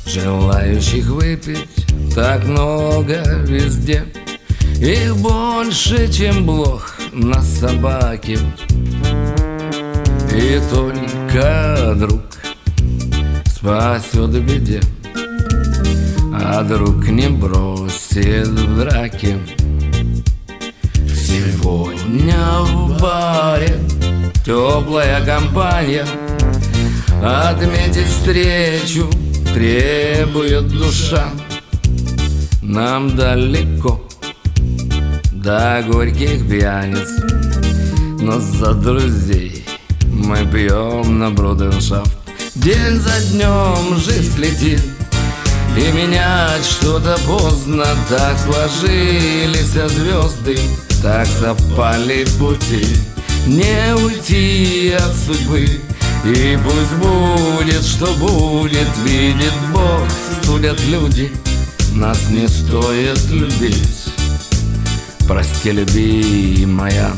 Желающих выпить так много везде, их больше, чем блох на собаке. И только друг спасет в беде, а друг не бросит в драке. Сегодня в баре теплая компания, отметить встречу требует душа. Нам далеко до горьких пьяниц, но за друзей мы пьем на брудершафт. День за днем жизнь летит, и менять что-то поздно. Так сложились звезды, так совпали пути. Не уйти от судьбы, и пусть будет, что будет. Видит Бог, судят люди, нас не стоит любить. Прости, любимая.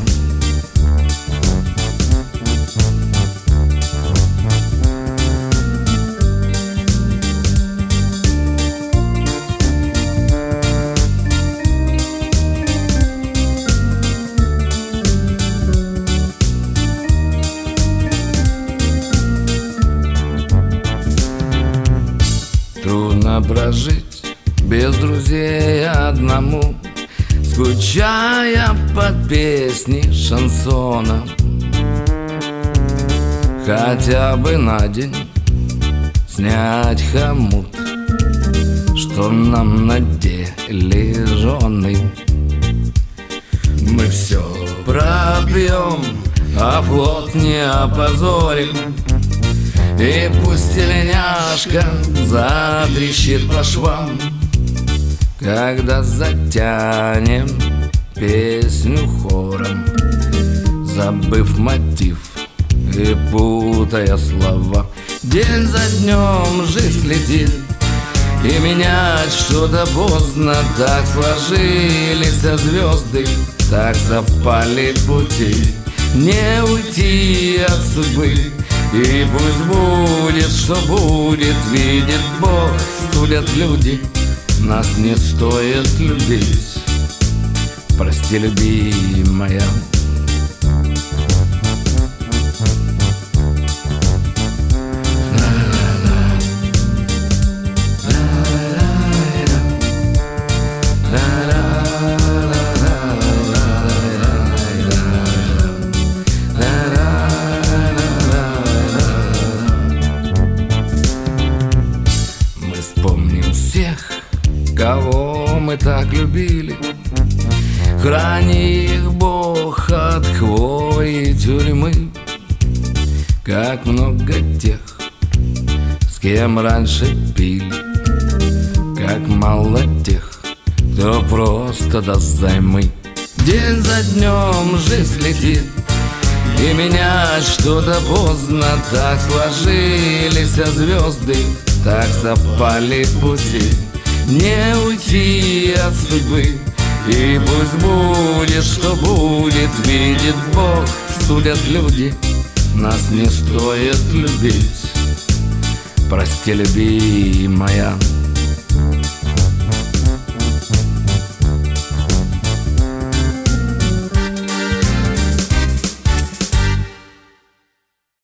Трудно прожить без друзей одному, скучая под песни шансона. Хотя бы на день снять хомут, что нам надели жены. Мы все пропьем, а флот не опозорим. И пусть тельняшка затрещит по швам, когда затянем песню хором, забыв мотив и путая слова. День за днем жизнь летит, и менять что-то поздно. Так сложились звезды, так совпали пути. Не уйти от судьбы, и пусть будет, что будет. Видит Бог, судят люди, нас не стоит любить. Прости, любимая. Вспомним всех, кого мы так любили. Храни их Бог от хвои и тюрьмы. Как много тех, с кем раньше пили. Как мало тех, кто просто даст займы. День за днем жизнь летит, и менять что-то поздно. Так сложились звезды, так совпали пути. Не уйти от судьбы, и пусть будет, что будет. Видит Бог, судят люди, нас не стоит любить. Прости, любимая.